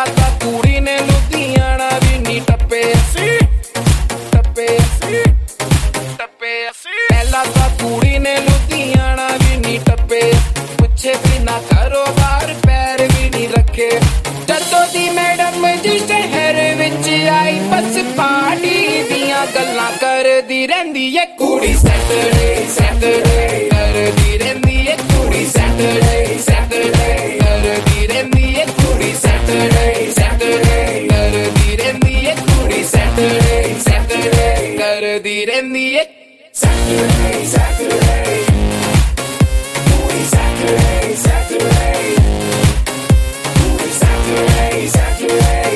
ਪਹਿਲਾਂ ਤਾਂ ਕੁੜੀ ਨੇ ਲੁਧਿਆਣਾ ਵੀ ਨਹੀਂ ਟੱਪੇ ਸੀ ਪਹਿਲਾਂ ਤਾਂ ਕੁੜੀ ਨੇ ਲੁਧਿਆਣਾ ਵੀ ਨਹੀਂ ਟੱਪੇ ਪੁੱਛੇ ਬਿਨਾ ਕਾਰੋਬਾਰ ਪੈਰ ਵੀ ਨਹੀਂ ਰੱਖੇ ਜਦੋਂ ਦੀ ਮੈਡਮ ਜੀ ਸ਼ਹਿਰ ਵਿੱਚ ਆਈ ਬਸ ਪਾਰਟੀ ਦੀਆਂ ਗੱਲਾਂ ਕਰਦੀ ਰਹਿੰਦੀ ਏ ਕੁੜੀ ਸੈਟਰਡੇ ਕਰਦੀ ਰਹਿੰਦੀ ਏ ਕੁੜੀ ਸੈਟਰਡੇ ਕਰਦੀ ਰਹਿੰਦੀ ਏ ਕੁੜੀ ਸੈਟਰਡੇ ਕਰਦੀ ਰਹਿੰਦੀ ਏ ਕੁੜੀ ਸੈਟਰਡੇ ਕਰਦੀ ਰਹਿੰਦੀ ਏ Saturday, Booty Saturday, Booty Saturday,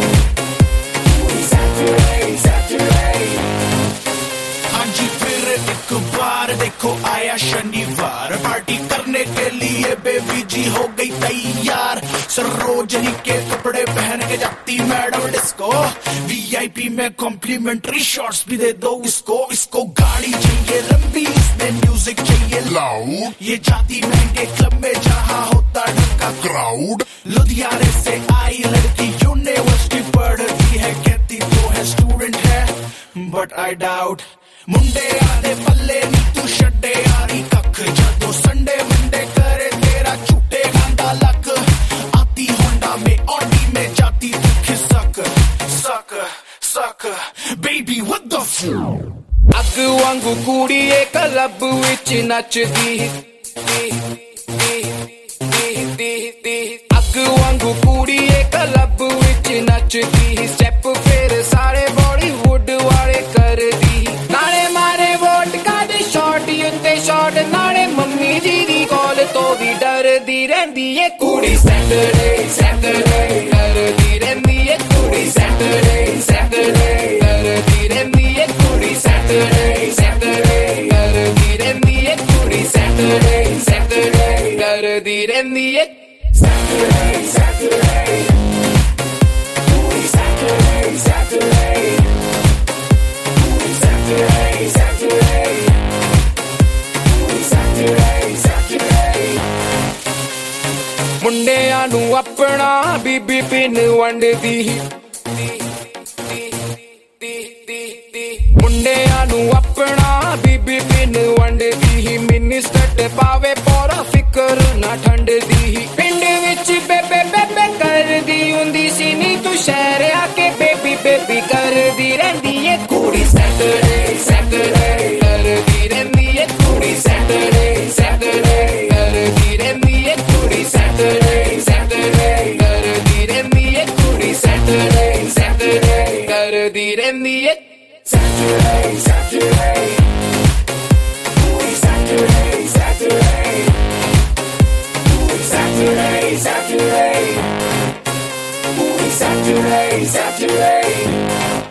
Booty Saturday. हांजी फिर एक बार देखो आया शनिवार पार्टी करने के लिए बेबी जी हो गई तैयार सरोजनी के कपड़े पहन के जाती मैडम डिस्को वीआईपी में कॉम्प्लीमेंट्री शॉट्स भी दे दो इसको गाड़ी चाहिए लंबी इसमें म्यूजिक चाहिए लाउड ये जाती महंगे क्लब में जहाँ होता ढंका क्राउड लुधियाने से आई लड़की यूनिवर्सिटी पढ़ती है कहती तो है स्टूडेंट है बट आई डाउट मुंडे आधे पल्ले नी तू छड्डे यारी कख जदों संडे मंडे करे तेरा झूठे गांदा लक आती होंडा में ऑडी में जाती तू खिसक सक बेबी व्हाट द ਅੱਗ ਵਾਂਗੂ ਕੁੜੀ ਏ ਕਲੱਬ ਵਿੱਚ ਨੱਚਦੀ ਅੱਗ ਵਾਂਗੂ ਕੁੜੀ ਏ ਕਲੱਬ ਵਿੱਚ ਨੱਚਦੀ ਸਟੈਪ ਫੇਰ ਸਾਰੇ ਬਾਲੀਵੁੱਡ ਵਾਲੇ ਕਰਦੀ ਨਾਲੇ ਮਾਰੇ ਵੋਟਕਾ ਦੇ ਸ਼ਾਟ ਉੱਤੇ ਸ਼ਾਟ ਨਾਲੇ ਮੰਮੀ ਜੀ ਦੀ ਕਾਲ ਤੋਂ ਵੀ ਡਰਦੀ ਰਹਿੰਦੀ ਏ ਕੁੜੀ ਸੈਟਰਡੇ ਕਰਦੀ ਰਹਿੰਦੀ ਏ ਕੁੜੀ ਸੈਟਰਡੇ ਕਰਦੀ ਰਹਿੰਦੀ ਏ ਕੁੜੀ ਸੈਟਰਡੇ ਕਰਦੀ ਰਹਿੰਦੀ ਏ ਕੁੜੀ ਸੈਟਰਡੇ ਕਰਦੀ ਰਹਿੰਦੀ ਏ Saturday, Booty Saturday, Booty Saturday, Booty Saturday. ਮੁੰਡਿਆਂ ਨੂੰ ਆਪਣਾ ਬੀਬੀ ਪਿੰਨ ਵੰਡਦੀ ਮੁੰਡਿਆਂ ਨੂੰ ਆਪਣਾ ਬੀਬੀ ਪਿੰਨ ਵੰਡਦੀ ਮਿਨਿਸਟਰ ਪਾਵੇ ਪੂਰਾ ਫਿਕਰ ਨਾ ਠੰਡਦੀ ਪਿੰਡ ਵਿੱਚ ਬੇਬੇ ਕਰਦੀ ਹੁੰਦੀ ਸੀ ਨੀ ਤੂੰ ਸ਼ਹਿਰ ਆ ਕੇ ਬੇਬੀ ਕਰਦੀ ਰਹਿੰਦੀ ਏ ਕੁੜੀ ਸੈਟਰਡੇ ਕਰਦੀ ਰਹਿੰਦੀ ਏ ਕੁੜੀ ਸੈਟਰਡੇ ਕਰਦੀ ਰਹਿੰਦੀ ਏ ਕੁੜੀ ਸੈਟਰਡੇ ਕਰਦੀ ਰਹਿੰਦੀ ਏ ਕੁੜੀ ਸੈਟਰਡੇ ਕਰਦੀ ਰਹਿੰਦੀ ਏ Saturday, Booty Saturday, Booty Saturday, Booty Saturday.